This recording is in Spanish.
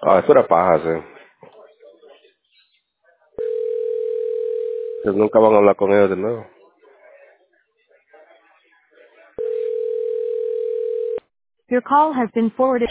Ah, eso era paja, sí. Que nunca van a hablar con ellos de nuevo. Your call has been forwarded.